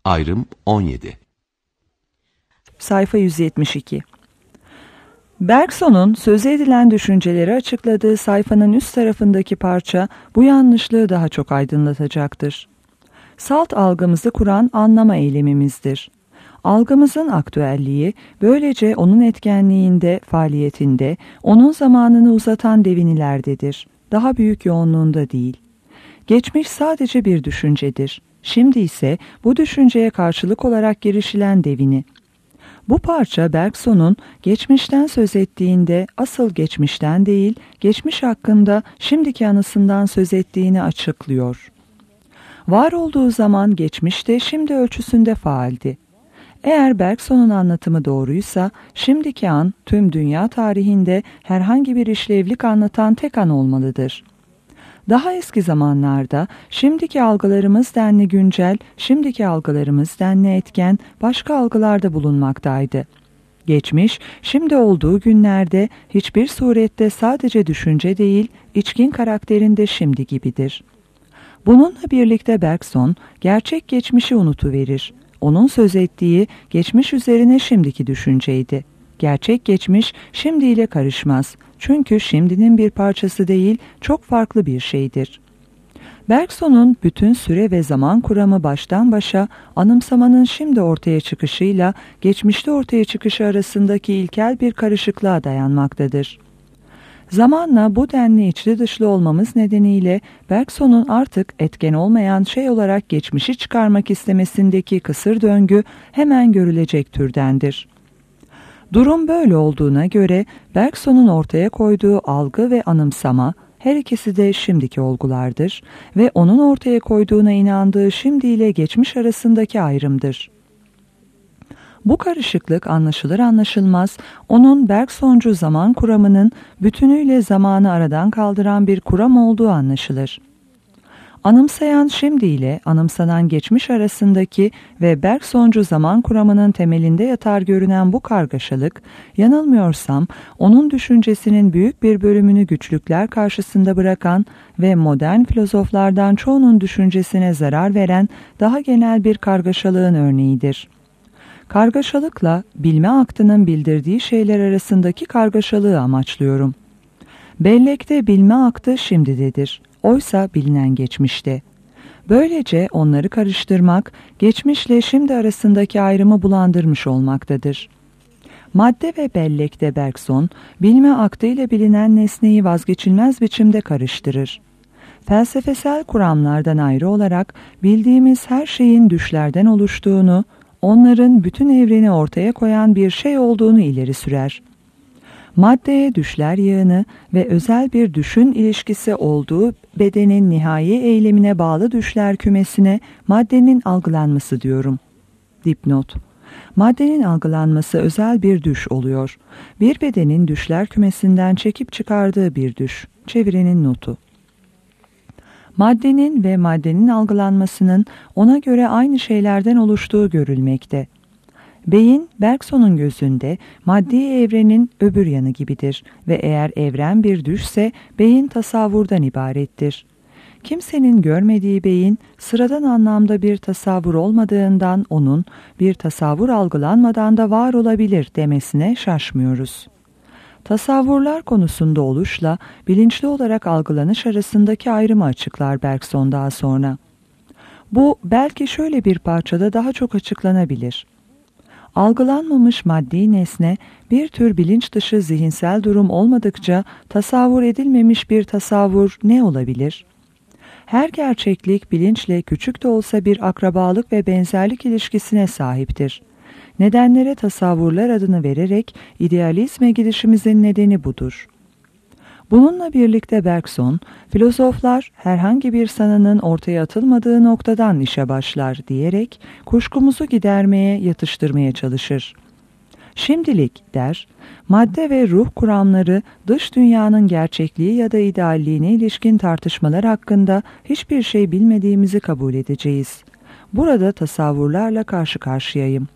Ayrım 17. Sayfa 172. Bergson'un sözü edilen düşünceleri açıkladığı sayfanın üst tarafındaki parça bu yanlışlığı daha çok aydınlatacaktır. Salt algımızı kuran anlama eylemimizdir. Algımızın aktüelliği, böylece onun etkenliğinde, faaliyetinde, onun zamanını uzatan devinilerdedir. Daha büyük yoğunluğunda değil. Geçmiş sadece bir düşüncedir. Şimdi ise bu düşünceye karşılık olarak girişilen devini. Bu parça Bergson'un geçmişten söz ettiğinde asıl geçmişten değil, geçmiş hakkında şimdiki anısından söz ettiğini açıklıyor. Var olduğu zaman geçmişte şimdi ölçüsünde faaldi. Eğer Bergson'un anlatımı doğruysa, şimdiki an tüm dünya tarihinde herhangi bir işlevlik anlatan tek an olmalıdır. Daha eski zamanlarda şimdiki algılarımız denli güncel, şimdiki algılarımız denli etken başka algılarda bulunmaktaydı. Geçmiş, şimdi olduğu günlerde hiçbir surette sadece düşünce değil, içkin karakterinde şimdi gibidir. Bununla birlikte Bergson, gerçek geçmişi unutuverir. Onun söz ettiği geçmiş üzerine şimdiki düşünceydi. Gerçek geçmiş şimdiyle karışmaz. Çünkü şimdinin bir parçası değil, çok farklı bir şeydir. Bergson'un bütün süre ve zaman kuramı baştan başa anımsamanın şimdi ortaya çıkışıyla geçmişte ortaya çıkışı arasındaki ilkel bir karışıklığa dayanmaktadır. Zamanla bu denli içli dışlı olmamız nedeniyle Bergson'un artık etken olmayan şey olarak geçmişi çıkarmak istemesindeki kısır döngü hemen görülecek türdendir. Durum böyle olduğuna göre Bergson'un ortaya koyduğu algı ve anımsama her ikisi de şimdiki olgulardır ve onun ortaya koyduğuna inandığı şimdi ile geçmiş arasındaki ayrımdır. Bu karışıklık anlaşılır anlaşılmaz onun Bergsoncu zaman kuramının bütünüyle zamanı aradan kaldıran bir kuram olduğu anlaşılır. Anımsayan şimdi ile anımsanan geçmiş arasındaki ve Bergsoncu zaman kuramının temelinde yatar görünen bu kargaşalık, yanılmıyorsam onun düşüncesinin büyük bir bölümünü güçlükler karşısında bırakan ve modern filozoflardan çoğunun düşüncesine zarar veren daha genel bir kargaşalığın örneğidir. Kargaşalıkla bilme aktının bildirdiği şeyler arasındaki kargaşalığı amaçlıyorum. Bellekte bilme aktı şimdidedir. Oysa bilinen geçmişte. Böylece onları karıştırmak, geçmişle şimdi arasındaki ayrımı bulandırmış olmaktadır. Madde ve bellekte Bergson, bilme aktı ile bilinen nesneyi vazgeçilmez biçimde karıştırır. Felsefesel kuramlardan ayrı olarak bildiğimiz her şeyin düşlerden oluştuğunu, onların bütün evreni ortaya koyan bir şey olduğunu ileri sürer. Maddeye düşler yığını ve özel bir düşün ilişkisi olduğu bedenin nihai eylemine bağlı düşler kümesine maddenin algılanması diyorum. Dipnot. Maddenin algılanması özel bir düş oluyor. Bir bedenin düşler kümesinden çekip çıkardığı bir düş. Çevirenin notu. Maddenin ve maddenin algılanmasının ona göre aynı şeylerden oluştuğu görülmekte. Beyin, Bergson'un gözünde maddi evrenin öbür yanı gibidir ve eğer evren bir düşse beyin tasavvurdan ibarettir. Kimsenin görmediği beyin, sıradan anlamda bir tasavvur olmadığından onun bir tasavvur algılanmadan da var olabilir demesine şaşmıyoruz. Tasavvurlar konusunda oluşla bilinçli olarak algılanış arasındaki ayrımı açıklar Bergson daha sonra. Bu belki şöyle bir parçada daha çok açıklanabilir. Algılanmamış maddi nesne bir tür bilinç dışı zihinsel durum olmadıkça tasavvur edilmemiş bir tasavvur ne olabilir? Her gerçeklik bilinçle küçük de olsa bir akrabalık ve benzerlik ilişkisine sahiptir. Nedenlere tasavvurlar adını vererek idealizme gidişimizin nedeni budur. Bununla birlikte Bergson, filozoflar herhangi bir sanının ortaya atılmadığı noktadan işe başlar diyerek kuşkumuzu gidermeye, yatıştırmaya çalışır. Şimdilik der, madde ve ruh kuramları dış dünyanın gerçekliği ya da idealliğine ilişkin tartışmalar hakkında hiçbir şey bilmediğimizi kabul edeceğiz. Burada tasavvurlarla karşı karşıyayım.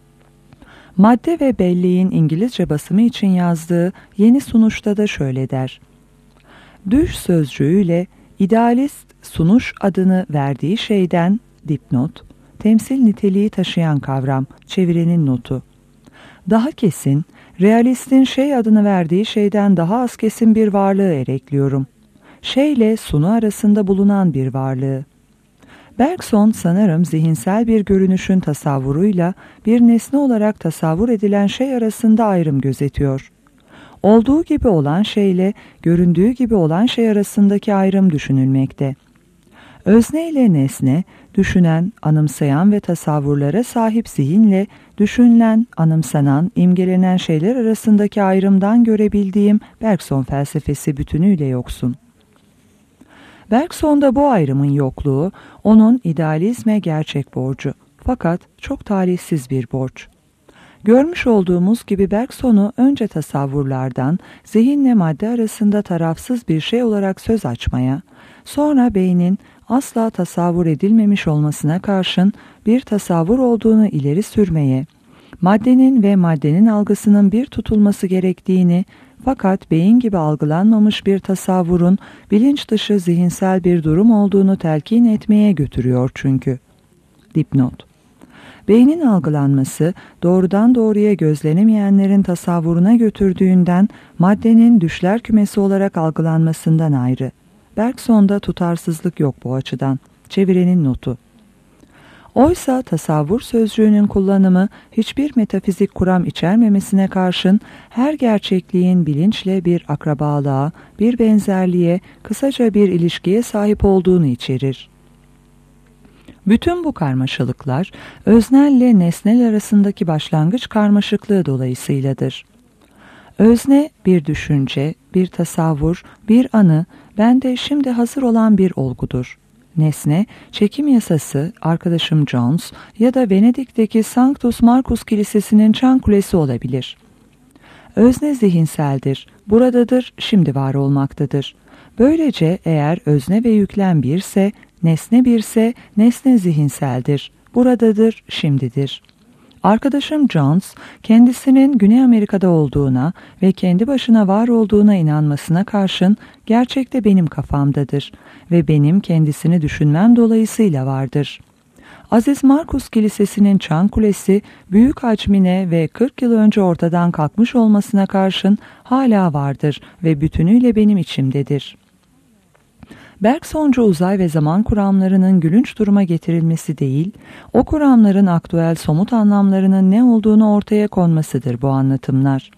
Madde ve belleğin İngilizce basımı için yazdığı Yeni Sunuş'ta da şöyle der. Düş sözcüğüyle idealist sunuş adını verdiği şeyden dipnot, temsil niteliği taşıyan kavram, çevirenin notu. Daha kesin, realistin şey adını verdiği şeyden daha az kesin bir varlığı ekliyorum. Şeyle sunu arasında bulunan bir varlığı. Bergson sanırım zihinsel bir görünüşün tasavvuruyla bir nesne olarak tasavvur edilen şey arasında ayrım gözetiyor. Olduğu gibi olan şeyle göründüğü gibi olan şey arasındaki ayrım düşünülmekte. Özne ile nesne, düşünen, anımsayan ve tasavvurlara sahip zihinle düşünülen, anımsanan, imgelenen şeyler arasındaki ayrımdan görebildiğim Bergson felsefesi bütünüyle yoksun. Bergson'da bu ayrımın yokluğu onun idealizme gerçek borcu, fakat çok talihsiz bir borç. Görmüş olduğumuz gibi Bergson'u önce tasavvurlardan, zihinle madde arasında tarafsız bir şey olarak söz açmaya, sonra beynin asla tasavvur edilmemiş olmasına karşın bir tasavvur olduğunu ileri sürmeye, maddenin ve maddenin algısının bir tutulması gerektiğini, fakat beyin gibi algılanmamış bir tasavvurun bilinç dışı zihinsel bir durum olduğunu telkin etmeye götürüyor çünkü. Dipnot. Beynin algılanması doğrudan doğruya gözlenemeyenlerin tasavvuruna götürdüğünden maddenin düşler kümesi olarak algılanmasından ayrı. Bergson'da tutarsızlık yok bu açıdan. Çevirenin notu. Oysa tasavvur sözcüğünün kullanımı hiçbir metafizik kuram içermemesine karşın her gerçekliğin bilinçle bir akrabalığa, bir benzerliğe, kısaca bir ilişkiye sahip olduğunu içerir. Bütün bu karmaşalıklar öznelle nesnel arasındaki başlangıç karmaşıklığı dolayısıyladır. Özne bir düşünce, bir tasavvur, bir anı, bende şimdi hazır olan bir olgudur. Nesne, çekim yasası, arkadaşım Jones ya da Venedik'teki Sanctus Marcus Kilisesi'nin çan kulesi olabilir. Özne zihinseldir, buradadır, şimdi var olmaktadır. Böylece eğer özne ve yüklem birse, nesne zihinseldir, buradadır, şimdidir. Arkadaşım Jones, kendisinin Güney Amerika'da olduğuna ve kendi başına var olduğuna inanmasına karşın gerçekte benim kafamdadır ve benim kendisini düşünmem dolayısıyla vardır. Aziz Markus Kilisesi'nin çan kulesi büyük hacmine ve 40 yıl önce ortadan kalkmış olmasına karşın hala vardır ve bütünüyle benim içimdedir. Bergsoncu uzay ve zaman kuramlarının gülünç duruma getirilmesi değil, o kuramların aktüel somut anlamlarının ne olduğunu ortaya konmasıdır bu anlatımlar.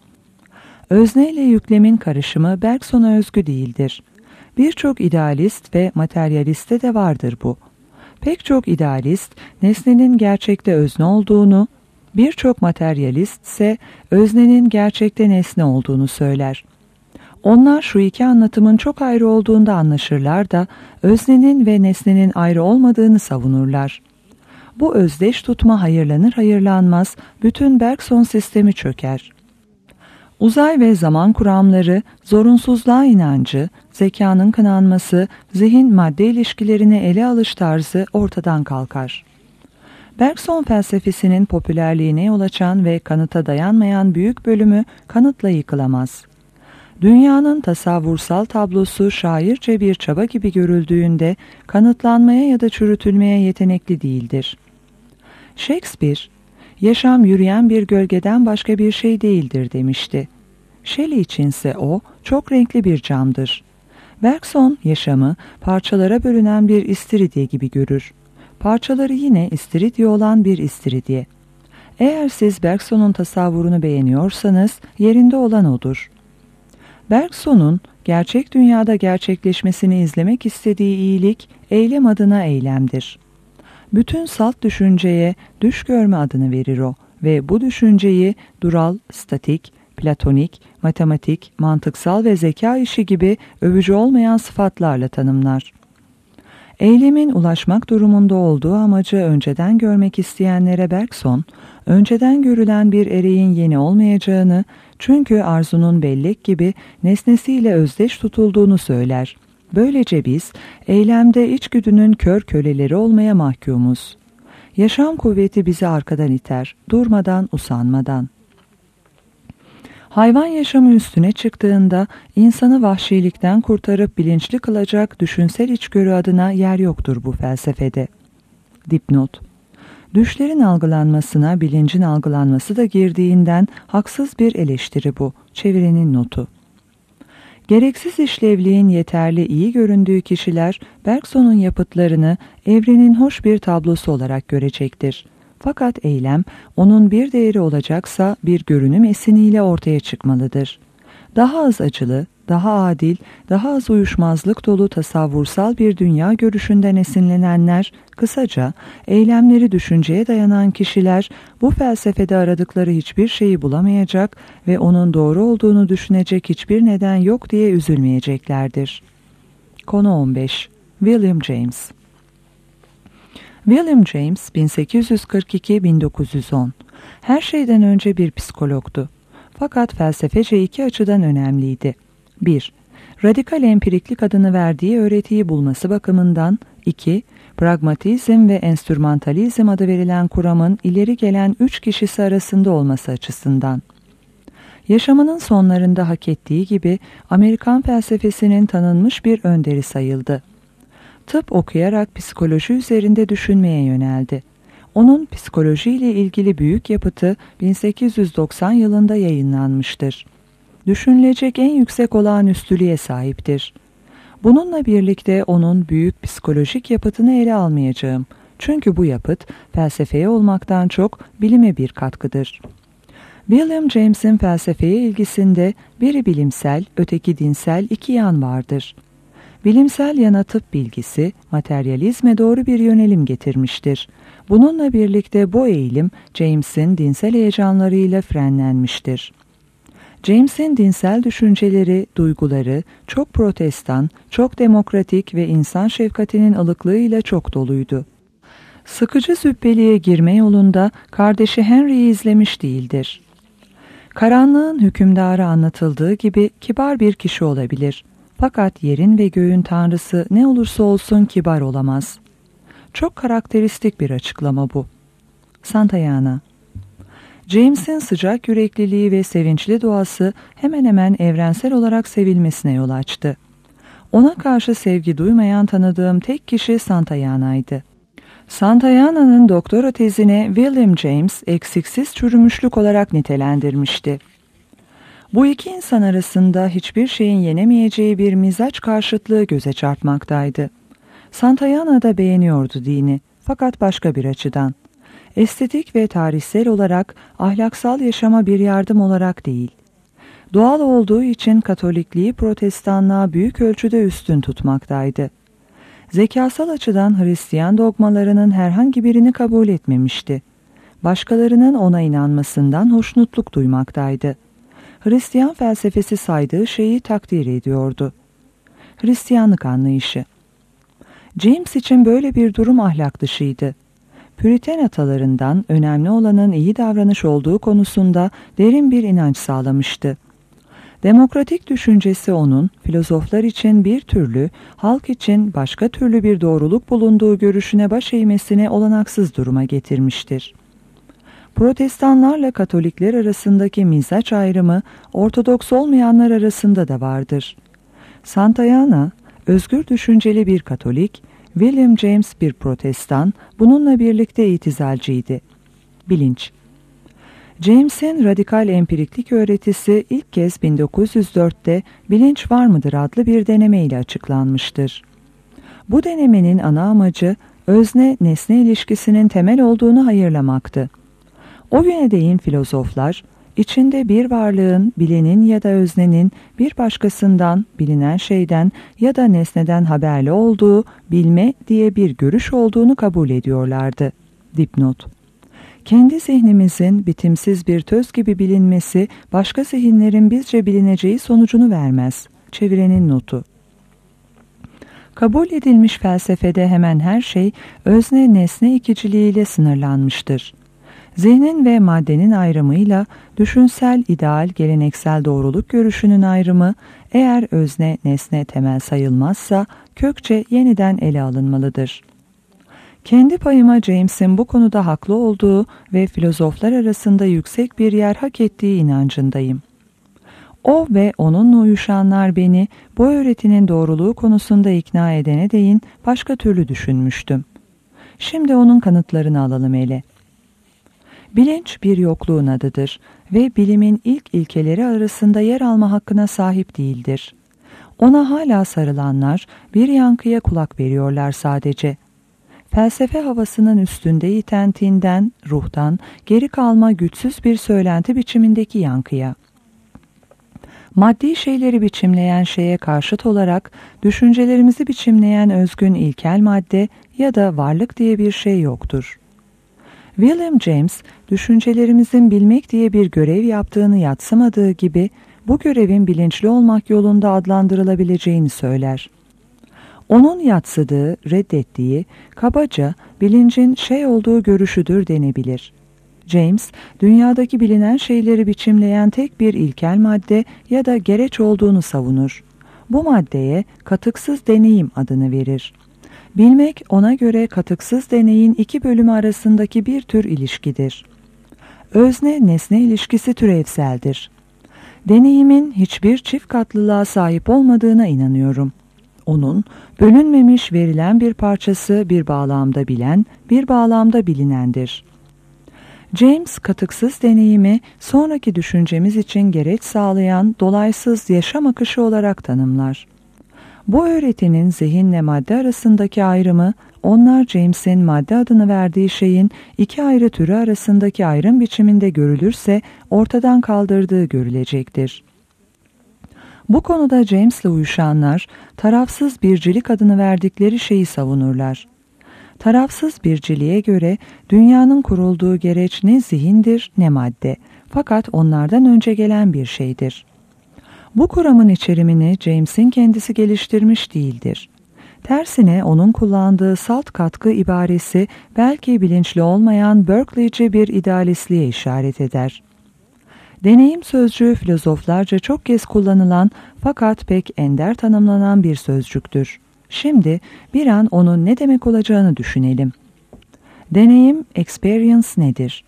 Özne ile yüklemin karışımı Bergson'a özgü değildir. Birçok idealist ve materyaliste de vardır bu. Pek çok idealist, nesnenin gerçekte özne olduğunu, birçok materyalist ise öznenin gerçekte nesne olduğunu söyler. Onlar şu iki anlatımın çok ayrı olduğunda anlaşırlar da öznenin ve nesnenin ayrı olmadığını savunurlar. Bu özdeş tutma hayırlanır hayırlanmaz bütün Bergson sistemi çöker. Uzay ve zaman kuramları, zorunsuzluğa inancı, zekanın kınanması, zihin-madde ilişkilerini ele alış tarzı ortadan kalkar. Bergson felsefesinin popülerliğine yol açan ve kanıta dayanmayan büyük bölümü kanıtla yıkılamaz. Dünyanın tasavvursal tablosu şairce bir çaba gibi görüldüğünde kanıtlanmaya ya da çürütülmeye yetenekli değildir. Shakespeare, yaşam yürüyen bir gölgeden başka bir şey değildir demişti. Shelley içinse o çok renkli bir camdır. Bergson yaşamı parçalara bölünen bir istiridye gibi görür. Parçaları yine istiridye olan bir istiridye. Eğer siz Bergson'un tasavvurunu beğeniyorsanız yerinde olan odur. Bergson'un gerçek dünyada gerçekleşmesini izlemek istediği iyilik, eylem adına eylemdir. Bütün salt düşünceye düş görme adını verir o ve bu düşünceyi dural, statik, platonik, matematik, mantıksal ve zeka işi gibi övücü olmayan sıfatlarla tanımlar. Eylemin ulaşmak durumunda olduğu amacı önceden görmek isteyenlere Bergson, önceden görülen bir ereğin yeni olmayacağını, çünkü arzunun bellek gibi nesnesiyle özdeş tutulduğunu söyler. Böylece biz eylemde içgüdünün kör köleleri olmaya mahkumuz. Yaşam kuvveti bizi arkadan iter, durmadan, usanmadan. Hayvan yaşamı üstüne çıktığında insanı vahşilikten kurtarıp bilinçli kılacak düşünsel içgörü adına yer yoktur bu felsefede. Dipnot. Düşlerin algılanmasına bilincin algılanması da girdiğinden haksız bir eleştiri bu. Çevirenin notu. Gereksiz işlevliğin yeterli iyi göründüğü kişiler Bergson'un yapıtlarını evrenin hoş bir tablosu olarak görecektir. Fakat eylem onun bir değeri olacaksa bir görünüm esiniyle ortaya çıkmalıdır. Daha az acılı, daha adil, daha az uyuşmazlık dolu tasavvursal bir dünya görüşünden esinlenenler, kısaca eylemleri düşünceye dayanan kişiler bu felsefede aradıkları hiçbir şeyi bulamayacak ve onun doğru olduğunu düşünecek hiçbir neden yok diye üzülmeyeceklerdir. Konu 15. William James. William James 1842-1910. Her şeyden önce bir psikologtu. Fakat felsefece iki açıdan önemliydi. 1. Radikal empiriklik adını verdiği öğretiyi bulması bakımından. 2. Pragmatizm ve enstrümantalizm adı verilen kuramın ileri gelen 3 kişisi arasında olması açısından. Yaşamının sonlarında hak ettiği gibi Amerikan felsefesinin tanınmış bir önderi sayıldı. Tıp okuyarak psikoloji üzerinde düşünmeye yöneldi. Onun psikolojiyle ilgili büyük yapıtı 1890 yılında yayınlanmıştır. Düşünülecek en yüksek olağanüstülüğe sahiptir. Bununla birlikte onun büyük psikolojik yapıtını ele almayacağım. Çünkü bu yapıt felsefeye olmaktan çok bilime bir katkıdır. William James'in felsefeye ilgisinde biri bilimsel, öteki dinsel iki yan vardır. Bilimsel yana tıp bilgisi, materyalizme doğru bir yönelim getirmiştir. Bununla birlikte bu eğilim James'in dinsel heyecanlarıyla frenlenmiştir. James'in dinsel düşünceleri, duyguları çok protestan, çok demokratik ve insan şefkatinin ılıklığıyla çok doluydu. Sıkıcı züppeliğe girme yolunda kardeşi Henry'yi izlemiş değildir. Karanlığın hükümdarı anlatıldığı gibi kibar bir kişi olabilir. Fakat yerin ve göğün tanrısı ne olursa olsun kibar olamaz. Çok karakteristik bir açıklama bu. Santayana. James'in sıcak yürekliliği ve sevinçli doğası hemen hemen evrensel olarak sevilmesine yol açtı. Ona karşı sevgi duymayan tanıdığım tek kişi Santayana'ydı. Santayana'nın doktora tezine William James eksiksiz çürümüşlük olarak nitelendirmişti. Bu iki insan arasında hiçbir şeyin yenemeyeceği bir mizaç karşıtlığı göze çarpmaktaydı. Santayana da beğeniyordu dini, fakat başka bir açıdan. Estetik ve tarihsel olarak ahlaksal yaşama bir yardım olarak değil. Doğal olduğu için Katolikliği Protestanlığa büyük ölçüde üstün tutmaktaydı. Zekasal açıdan Hristiyan dogmalarının herhangi birini kabul etmemişti. Başkalarının ona inanmasından hoşnutluk duymaktaydı. Hristiyan felsefesi saydığı şeyi takdir ediyordu. Hristiyanlık anlayışı. James için böyle bir durum ahlak dışıydı. Püriten atalarından önemli olanın iyi davranış olduğu konusunda derin bir inanç sağlamıştı. Demokratik düşüncesi onun, filozoflar için bir türlü, halk için başka türlü bir doğruluk bulunduğu görüşüne baş eğmesine olanaksız duruma getirmiştir. Protestanlarla Katolikler arasındaki mizaç ayrımı, Ortodoks olmayanlar arasında da vardır. Santayana, özgür düşünceli bir Katolik, William James bir Protestan, bununla birlikte itizalcıydı. Bilinç. James'in radikal empiriklik öğretisi ilk kez 1904'te Bilinç Var mıdır adlı bir deneme ile açıklanmıştır. Bu denemenin ana amacı özne-nesne ilişkisinin temel olduğunu hayırlamaktı. O güne değin filozoflar, içinde bir varlığın, bilenin ya da öznenin bir başkasından, bilinen şeyden ya da nesneden haberli olduğu, bilme diye bir görüş olduğunu kabul ediyorlardı. Dipnot. Kendi zihnimizin bitimsiz bir töz gibi bilinmesi, başka zihinlerin bizce bilineceği sonucunu vermez. Çevirenin notu. Kabul edilmiş felsefede hemen her şey özne-nesne ikiciliğiyle sınırlanmıştır. Zihnin ve maddenin ayrımıyla düşünsel, ideal, geleneksel doğruluk görüşünün ayrımı, eğer özne, nesne temel sayılmazsa kökçe yeniden ele alınmalıdır. Kendi payıma James'in bu konuda haklı olduğu ve filozoflar arasında yüksek bir yer hak ettiği inancındayım. O ve onunla uyuşanlar beni bu öğretinin doğruluğu konusunda ikna edene değin başka türlü düşünmüştüm. Şimdi onun kanıtlarını alalım ele. Bilinç bir yokluğun adıdır ve bilimin ilk ilkeleri arasında yer alma hakkına sahip değildir. Ona hala sarılanlar bir yankıya kulak veriyorlar sadece. Felsefe havasının üstünde iten tinden, ruhtan, geri kalma güçsüz bir söylenti biçimindeki yankıya. Maddi şeyleri biçimleyen şeye karşıt olarak düşüncelerimizi biçimleyen özgün ilkel madde ya da varlık diye bir şey yoktur. William James, düşüncelerimizin bilmek diye bir görev yaptığını yadsımadığı gibi bu görevin bilinçli olmak yolunda adlandırılabileceğini söyler. Onun yadsıdığı, reddettiği, kabaca bilincin şey olduğu görüşüdür denebilir. James, dünyadaki bilinen şeyleri biçimleyen tek bir ilkel madde ya da gereç olduğunu savunur. Bu maddeye katıksız deneyim adını verir. Bilmek ona göre katıksız deneyin iki bölümü arasındaki bir tür ilişkidir. Özne-nesne ilişkisi türevseldir. Deneyimin hiçbir çift katlılığa sahip olmadığına inanıyorum. Onun bölünmemiş verilen bir parçası bir bağlamda bilen, bir bağlamda bilinendir. James katıksız deneyimi sonraki düşüncemiz için gereç sağlayan dolaysız yaşam akışı olarak tanımlar. Bu öğretinin zihinle madde arasındaki ayrımı, onlar James'in madde adını verdiği şeyin iki ayrı türü arasındaki ayrım biçiminde görülürse ortadan kaldırdığı görülecektir. Bu konuda James'le uyuşanlar tarafsız bircilik adını verdikleri şeyi savunurlar. Tarafsız birciliğe göre dünyanın kurulduğu gereç ne zihindir ne madde, fakat onlardan önce gelen bir şeydir. Bu kuramın içerimini James'in kendisi geliştirmiş değildir. Tersine onun kullandığı salt katkı ibaresi belki bilinçli olmayan Berkeley'ci bir idealistliğe işaret eder. Deneyim sözcüğü filozoflarca çok kez kullanılan fakat pek ender tanımlanan bir sözcüktür. Şimdi bir an onun ne demek olacağını düşünelim. Deneyim, experience nedir?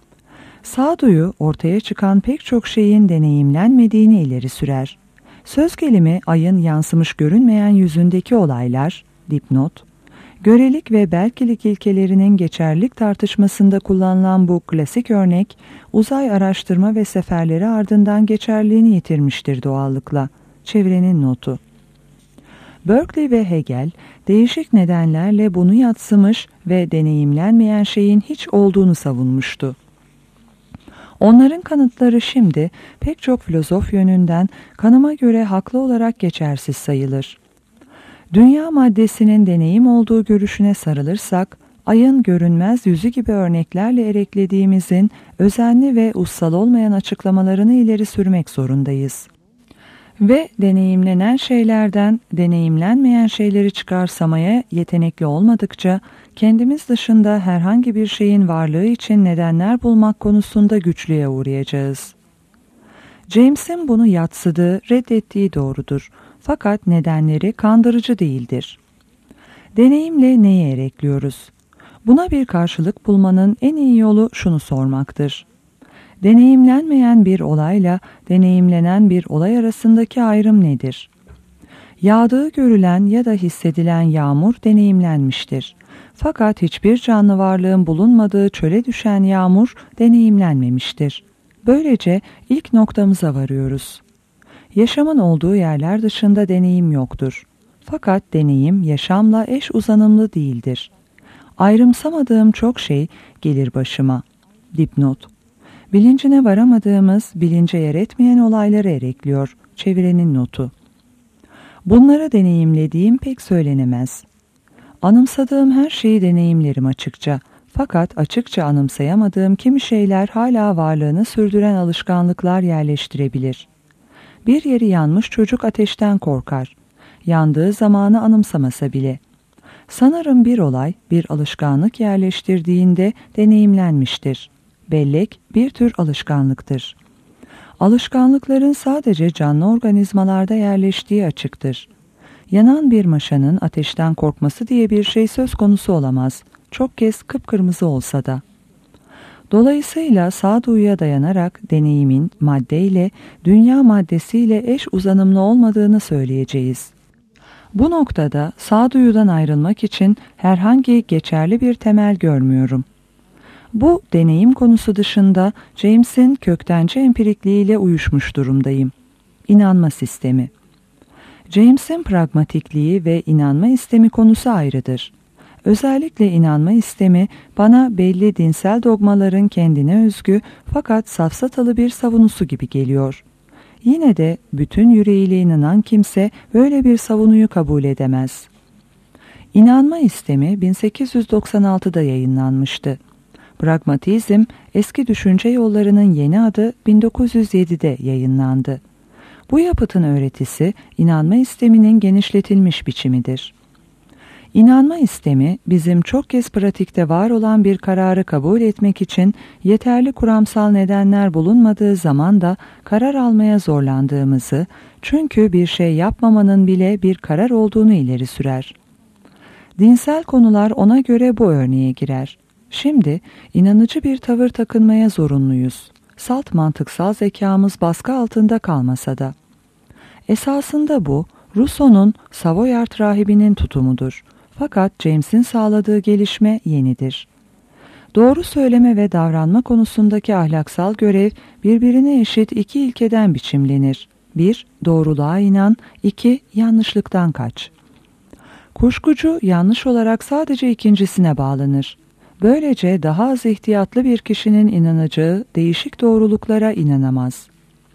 Sağduyu ortaya çıkan pek çok şeyin deneyimlenmediğini ileri sürer. Söz gelimi ayın yansımış görünmeyen yüzündeki olaylar, dipnot, görelik ve belkilik ilkelerinin geçerlilik tartışmasında kullanılan bu klasik örnek, uzay araştırma ve seferleri ardından geçerliğini yitirmiştir doğallıkla. Çevrenin notu. Berkeley ve Hegel değişik nedenlerle bunu yadsımış ve deneyimlenmeyen şeyin hiç olduğunu savunmuştu. Onların kanıtları şimdi pek çok filozof yönünden kanıma göre haklı olarak geçersiz sayılır. Dünya maddesinin deneyim olduğu görüşüne sarılırsak, ayın görünmez yüzü gibi örneklerle ereklediğimizin özenli ve ussal olmayan açıklamalarını ileri sürmek zorundayız. Ve deneyimlenen şeylerden deneyimlenmeyen şeyleri çıkarsamaya yetenekli olmadıkça kendimiz dışında herhangi bir şeyin varlığı için nedenler bulmak konusunda güçlüğe uğrayacağız. James'in bunu yadsıdığı, reddettiği doğrudur. Fakat nedenleri kandırıcı değildir. Deneyimle neyi erekliyoruz? Buna bir karşılık bulmanın en iyi yolu şunu sormaktır. Deneyimlenmeyen bir olayla deneyimlenen bir olay arasındaki ayrım nedir? Yağdığı görülen ya da hissedilen yağmur deneyimlenmiştir. Fakat hiçbir canlı varlığın bulunmadığı çöle düşen yağmur deneyimlenmemiştir. Böylece ilk noktamıza varıyoruz. Yaşamın olduğu yerler dışında deneyim yoktur. Fakat deneyim yaşamla eş uzanımlı değildir. Ayrımsamadığım çok şey gelir başıma. Dipnot. Bilincine varamadığımız, bilince yer etmeyen olayları erekliyor. Çevirenin notu. Bunları deneyimlediğim pek söylenemez. Anımsadığım her şeyi deneyimlerim açıkça. Fakat açıkça anımsayamadığım kimi şeyler hala varlığını sürdüren alışkanlıklar yerleştirebilir. Bir yeri yanmış çocuk ateşten korkar. Yandığı zamanı anımsamasa bile. Sanırım bir olay bir alışkanlık yerleştirdiğinde deneyimlenmiştir. Bellek bir tür alışkanlıktır. Alışkanlıkların sadece canlı organizmalarda yerleştiği açıktır. Yanan bir maşanın ateşten korkması diye bir şey söz konusu olamaz. Çok kez kıpkırmızı olsa da. Dolayısıyla sağduyuya dayanarak deneyimin maddeyle, dünya maddesiyle eş uzanımlı olmadığını söyleyeceğiz. Bu noktada sağduyudan ayrılmak için herhangi geçerli bir temel görmüyorum. Bu deneyim konusu dışında James'in köktenci empirikliğiyle uyuşmuş durumdayım. İnanma sistemi. James'in pragmatikliği ve inanma istemi konusu ayrıdır. Özellikle inanma istemi bana belli dinsel dogmaların kendine özgü fakat safsatalı bir savunusu gibi geliyor. Yine de bütün yüreğiyle inanan kimse böyle bir savunuyu kabul edemez. İnanma istemi 1896'da yayınlanmıştı. Pragmatizm, eski düşünce yollarının yeni adı 1907'de yayınlandı. Bu yapıtın öğretisi inanma isteminin genişletilmiş biçimidir. İnanma istemi bizim çok kez pratikte var olan bir kararı kabul etmek için yeterli kuramsal nedenler bulunmadığı zaman da karar almaya zorlandığımızı, çünkü bir şey yapmamanın bile bir karar olduğunu ileri sürer. Dinsel konular ona göre bu örneğe girer. Şimdi inanıcı bir tavır takınmaya zorunluyuz. Salt mantıksal zekamız baskı altında kalmasa da. Esasında bu, Rousseau'nun Savoyard rahibinin tutumudur. Fakat James'in sağladığı gelişme yenidir. Doğru söyleme ve davranma konusundaki ahlaksal görev birbirine eşit iki ilkeden biçimlenir. 1. Doğruluğa inan. 2. Yanlışlıktan kaç. Kuşkucu yanlış olarak sadece ikincisine bağlanır. Böylece daha az ihtiyatlı bir kişinin inanacağı değişik doğruluklara inanamaz.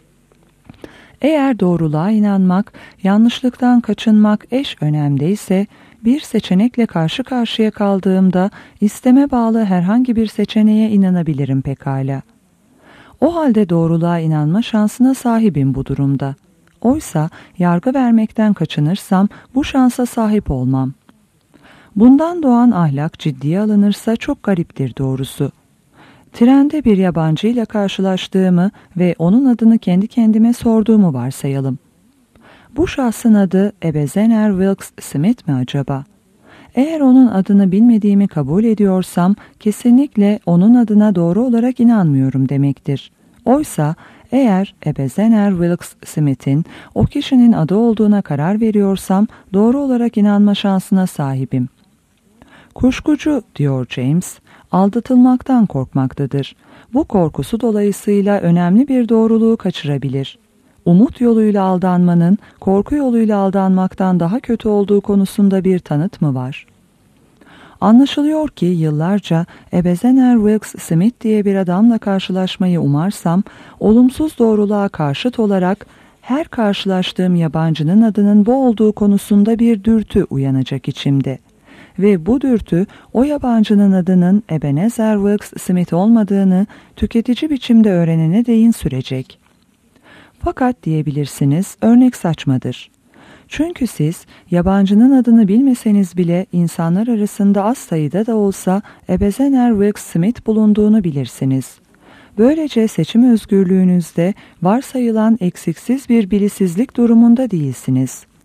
Eğer doğruluğa inanmak, yanlışlıktan kaçınmak eş önemdeyse, bir seçenekle karşı karşıya kaldığımda isteme bağlı herhangi bir seçeneğe inanabilirim pekala. O halde doğruluğa inanma şansına sahibim bu durumda. Oysa yargı vermekten kaçınırsam bu şansa sahip olmam. Bundan doğan ahlak ciddiye alınırsa çok gariptir doğrusu. Trende bir yabancıyla karşılaştığımı ve onun adını kendi kendime sorduğumu varsayalım. Bu şahsın adı Ebenezer Wilkes Smith mi acaba? Eğer onun adını bilmediğimi kabul ediyorsam kesinlikle onun adına doğru olarak inanmıyorum demektir. Oysa eğer Ebenezer Wilkes Smith'in o kişinin adı olduğuna karar veriyorsam doğru olarak inanma şansına sahibim. Kuşkucu, diyor James, aldatılmaktan korkmaktadır. Bu korkusu dolayısıyla önemli bir doğruluğu kaçırabilir. Umut yoluyla aldanmanın korku yoluyla aldanmaktan daha kötü olduğu konusunda bir tanıt mı var? Anlaşılıyor ki yıllarca Ebenezer Wilkes Smith diye bir adamla karşılaşmayı umarsam, olumsuz doğruluğa karşıt olarak her karşılaştığım yabancının adının bu olduğu konusunda bir dürtü uyanacak içimde. Ve bu dürtü o yabancının adının Ebenezer Wilkes Smith olmadığını tüketici biçimde öğrenene değin sürecek. Fakat diyebilirsiniz, örnek saçmadır. Çünkü siz yabancının adını bilmeseniz bile insanlar arasında az sayıda da olsa Ebenezer Wilkes Smith bulunduğunu bilirsiniz. Böylece seçim özgürlüğünüzde varsayılan eksiksiz bir bilisizlik durumunda değilsiniz.